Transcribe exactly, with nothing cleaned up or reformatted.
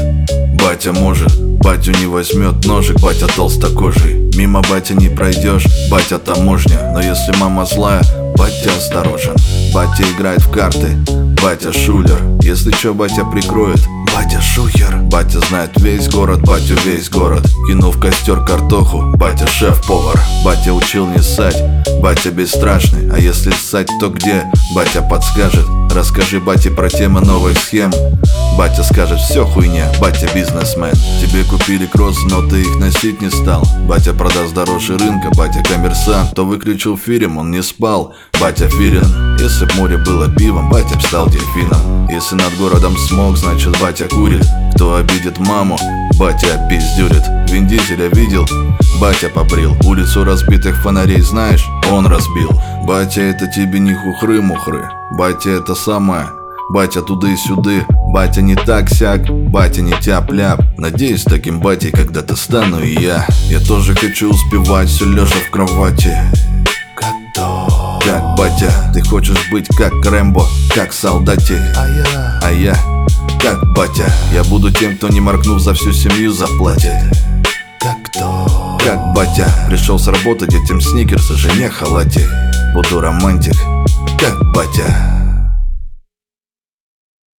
Батя может, батю не возьмет ножик, батя толстокожий. Мимо батя не пройдешь, батя таможня. Но если мама злая, батя осторожен. Батя играет в карты, батя шулер. Если чё, батя прикроет, батя шухер. Батя знает весь город, батю весь город. Кинул в костер картоху, батя шеф-повар. Батя учил не ссать, батя бесстрашный. А если ссать, то где? Батя подскажет. Расскажи бате про темы новых схем. Батя скажет: все хуйня, батя бизнесмен. Тебе купили кроссы, но ты их носить не стал. Батя продаст дороже рынка, батя коммерсант. Кто выключил фильм, он не спал, батя филин. Если б море было пивом, батя б стал дельфином. Если над городом смог, значит батя курит. Кто обидит маму, батя опиздюрит. Вин Дизеля видел, батя побрил. Улицу разбитых фонарей знаешь, он разбил. Батя это тебе не хухры-мухры, батя это самое. Батя туды-сюды, батя не так-сяк, батя не тяп-ляп. Надеюсь, таким батей когда-то стану и я. Я тоже хочу успевать, все лежа в кровати. Как то, Как батя, ты хочешь быть как Рэмбо, как солдатик. а я, А я, как батя, я буду тем, кто не моргнув за всю семью заплатит. как то, Как батя, пришел с работы, детям сникерсы, жене халате. Буду романтик, как батя.